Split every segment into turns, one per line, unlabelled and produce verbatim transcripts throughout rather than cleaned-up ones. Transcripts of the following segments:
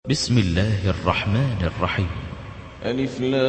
بسم الله الرحمن الرحيم.
ألف لام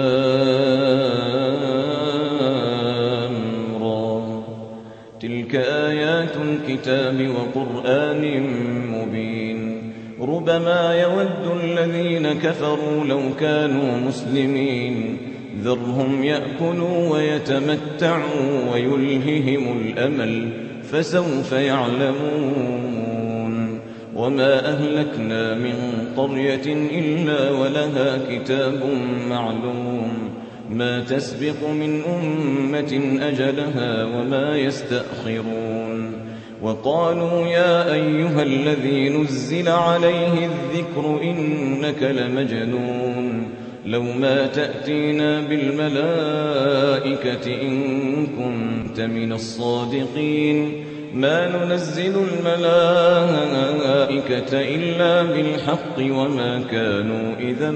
را. تلك آيات الكتاب وقرآن مبين. ربما يود الذين كفروا لو كانوا مسلمين ذرهم يأكلوا ويتمتعوا ويلههم الأمل فسوف يعلمون. وما أهلكنا من قرية إلا ولها كتاب معلوم ما تسبق من أمة أجلها وما يستأخرون. وقالوا يا أيها الذي نزل عليه الذكر إنك لمجنون لو ما تأتينا بالملائكة إن كنت من الصادقين ما ننزل الملائكة إلا بالحق وما كانوا إذا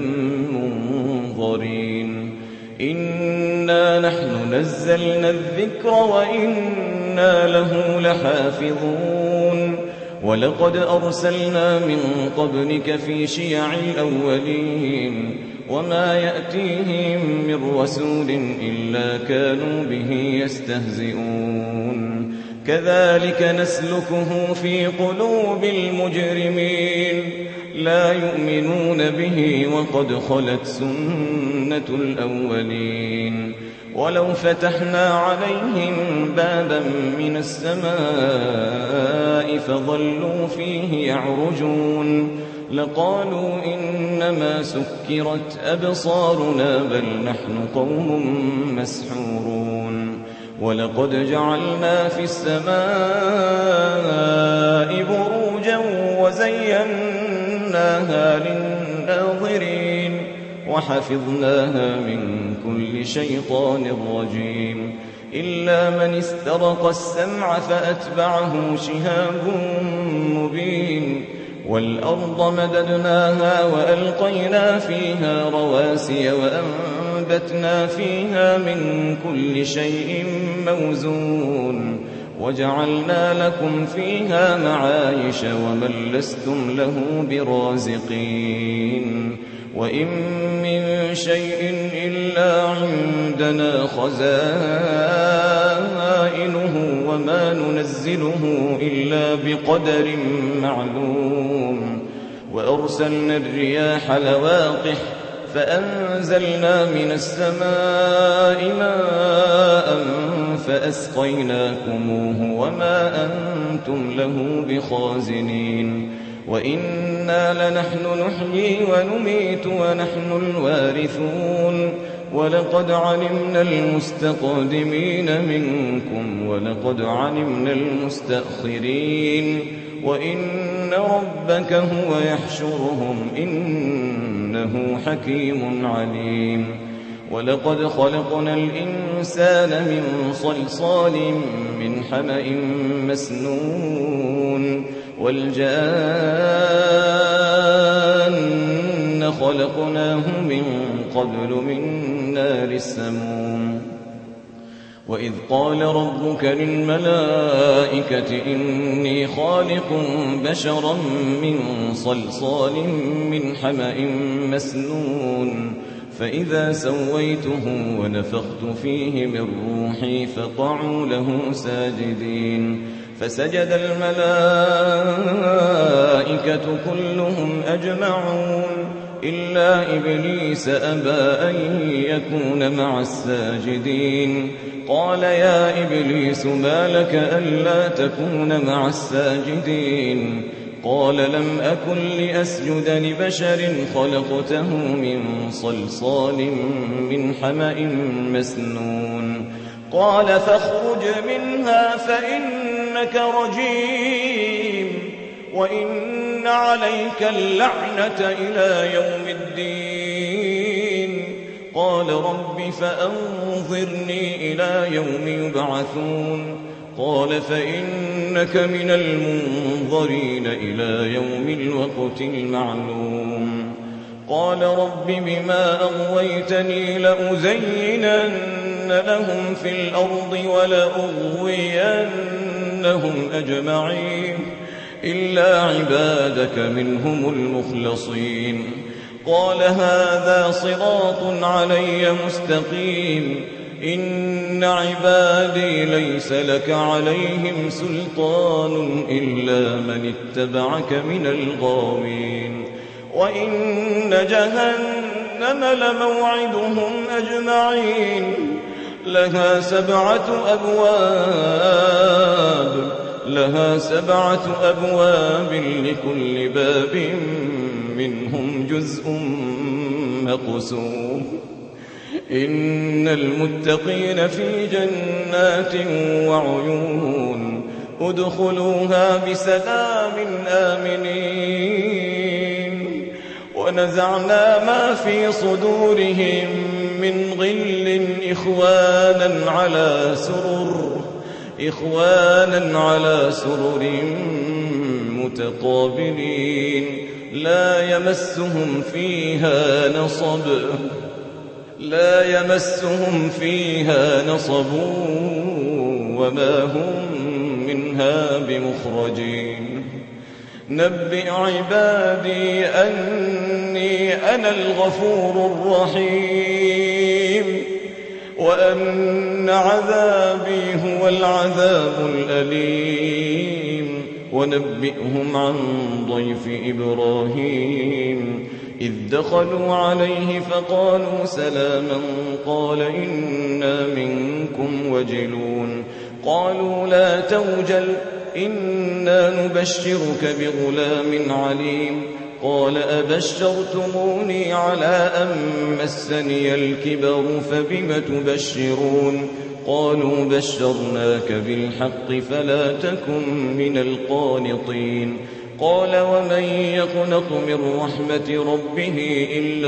منظرين. إنا نحن نزلنا الذكر وإنا له لحافظون. ولقد أرسلنا من قبلك في شيع الأولين وما يأتيهم من رسول إلا كانوا به يستهزئون. كذلك نسلكه في قلوب المجرمين لا يؤمنون به وقد خلت سنة الأولين. ولو فتحنا عليهم بابا من السماء فظلوا فيه يعرجون لقالوا إنما سكرت أبصارنا بل نحن قوم مسحورون. ولقد جعلنا في السماء بروجا وزيناها للناظرين وحفظناها من كل شيطان رجيم إلا من استرق السمع فأتبعه شهاب مبين. والأرض مددناها وألقينا فيها رواسي وأنبتنا فيها من كل شيء موزون وجعلنا لكم فيها معايش ومن لستم له برازقين. وإن من شيء إلا عندنا خزائنه وما ننزله إلا بقدر معلوم. وأرسلنا الرياح لواقح فأنزلنا من السماء ماء فأسقيناكموه وما أنتم له بخازنين. وإنا لنحن نحيي ونميت ونحن الوارثون. ولقد علمنا المستقدمين منكم ولقد علمنا المستأخرين وإن ربك هو يحشرهم إنه حكيم عليم. ولقد خلقنا الإنسان من صلصال من حمأ مسنون والجان خلقناه من قبل من نار السموم. وإذ قال ربك للملائكة إني خالق بشرا من صلصال من حمأ مسنون فإذا سويته ونفخت فيه من روحي فقعوا له ساجدين. فسجد الملائكة كلهم أجمعون إلا إبليس أبى أن يكون مع الساجدين. قال يا إبليس ما لك ألا تكون مع الساجدين؟ قال لم أكن لأسجد لبشر خلقته من صلصال من حمأ مسنون. قال فاخرج منها فإنك رجيم وإن عليك اللعنة إلى يوم الدين. قال رب فأنظرني إلى يوم يبعثون. قال فإنك من المنظرين إلى يوم الوقت المعلوم. قال رب بما أغويتني لأزينن لهم في الأرض ولأغوينهم أجمعين إلا عبادك منهم المخلصين قال هذا صراط علي مستقيم إن عبادي ليس لك عليهم سلطان إلا من اتبعك من الغاوين وإن جهنم لموعدهم أجمعين لها سبعة أبواب لها سبعة أبواب لكل باب منهم جزء مقسوم إن المتقين في جنات وعيون ادخلوها بسلام آمنين ونزعنا ما في صدورهم من غل إخوانا على سرر إخوانا على سرر متقابلين لا يمسهم فيها نصب لا يمسهم فيها نصب وما هم منها بمخرجين نبئ عبادي أني أنا الغفور الرحيم وأن عذابي هو العذاب الأليم ونبئهم عن ضيف إبراهيم إذ دخلوا عليه فقالوا سلاما قال إنا منكم وجلون قالوا لا توجل إنا نبشرك بغلام عليم قال أبشرتموني على أن مسني الكبر فبم تبشرون قالوا بشرناك بالحق فلا تكن من القانطين قال ومن يقنط من رحمة ربه إلا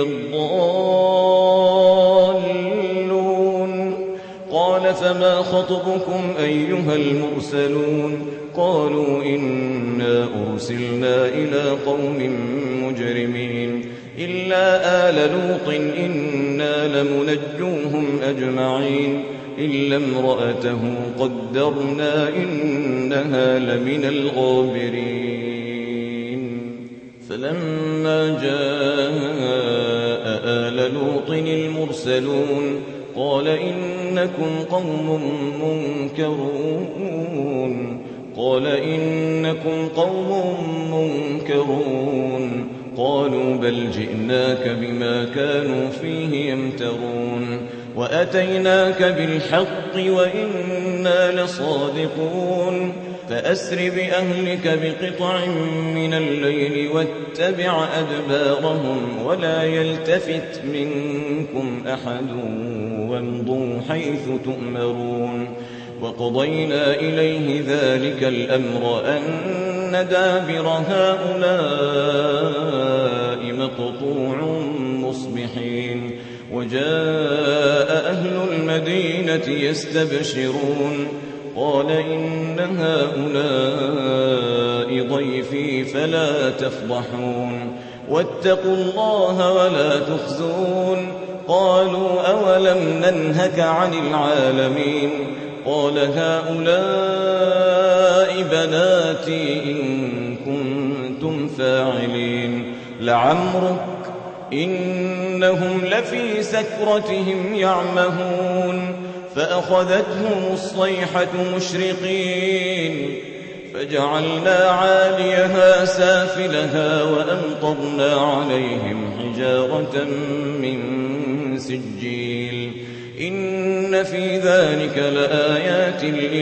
الضالون قال فما خطبكم أيها المرسلون قالوا إنا أرسلنا إلى قوم مجرمين إلا آل لوط إنا لمنجوهم أجمعين إلا امرأته قدرنا إنها لمن الغابرين فلما جاء آل لوط المرسلون قال إنكم قوم منكرون قال إنكم قوم منكرون قالوا بل جئناك بما كانوا فيه يمترون وأتيناك بالحق وإنا لصادقون فأسر بأهلك بقطع من الليل واتبع أدبارهم ولا يلتفت منكم أحد وامضوا حيث تؤمرون وقضينا إليه ذلك الأمر أن دابر هؤلاء مقطوع مصبحين وجاء أهل المدينة يستبشرون قال إن هؤلاء ضيفي فلا تفضحون واتقوا الله ولا تخزون قالوا أولم ننهك عن العالمين قال هؤلاء بناتي إن كنتم فاعلين لعمرك إنهم لفي سكرتهم يعمهون فأخذتهم الصيحة مشرقين فجعلنا عاليها سافلها وأمطرنا عليهم حجارة من سجيل إن في ذلك لآيات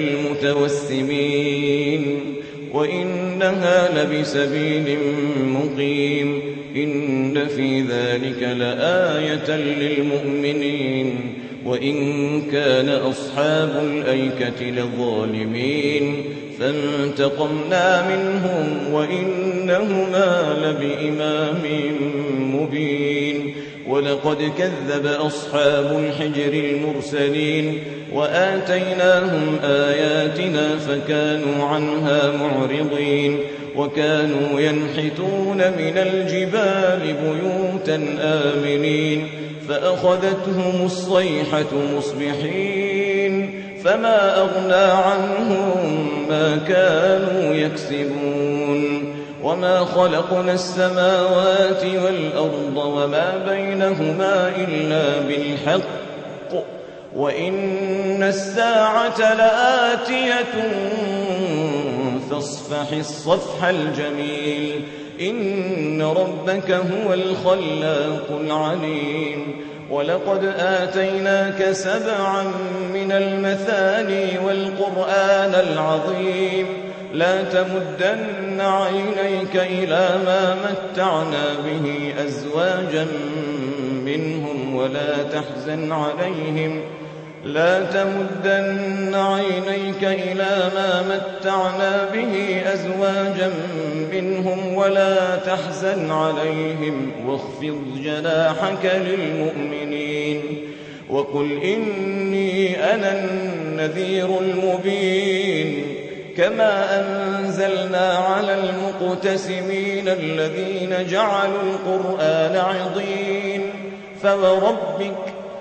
للمتوسمين وإنها لبسبيل مقيم إن في ذلك لآية للمؤمنين وإن كان أصحاب الأيكة لظالمين فانتقمنا منهم وإنهما لبإمام مبين ولقد كذب أصحاب الحجر المرسلين وآتيناهم آياتنا فكانوا عنها معرضين وكانوا ينحتون من الجبال بيوتا آمنين فأخذتهم الصيحة مصبحين فما أغنى عنهم ما كانوا يكسبون وما خلقنا السماوات والأرض وما بينهما إلا بالحق وإن الساعة لآتية فاصفح الصفح الجميل إن ربك هو الخلاق العليم ولقد آتيناك سبعا من المثاني والقرآن العظيم لا تمدن عينيك إلى ما متعنا به أزواجا منهم ولا تحزن عليهم لا تمدن عينيك إلى ما متعنا به أزواجا منهم ولا تحزن عليهم واخفض جناحك للمؤمنين وقل إني أنا النذير المبين كما أنزلنا على المقتسمين الذين جعلوا القرآن عضين فوربك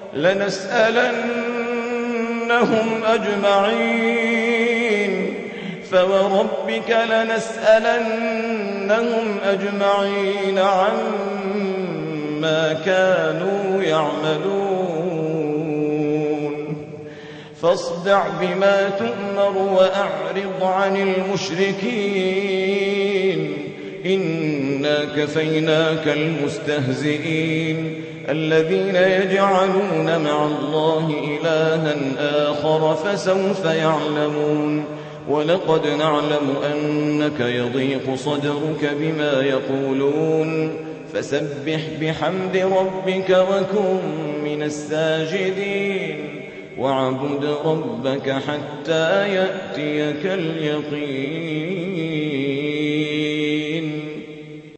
لنسألنهم أجمعين فوربك لنسألنهم أجمعين عما كانوا يعملون فاصدع بما تؤمر وأعرض عن المشركين إنا كفيناك المستهزئين الذين يجعلون مع الله إلها آخر فسوف يعلمون ولقد نعلم أنك يضيق صدرك بما يقولون فسبح بحمد ربك وكن من الساجدين واعبد ربك حتى يأتيك اليقين